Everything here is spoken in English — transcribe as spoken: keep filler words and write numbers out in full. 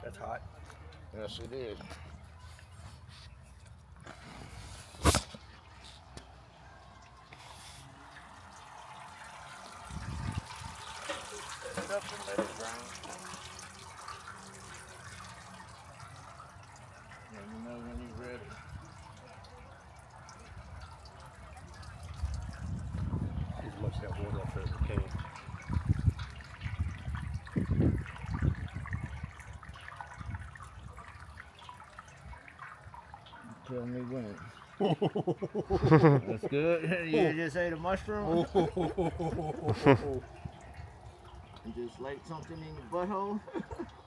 That's hot. Yes, it is. Set it up and let it brown. Let me know when you're ready. Get as much of that water off there as we can. Tell me when. That's good. You just ate a mushroom? You just like something in your butthole?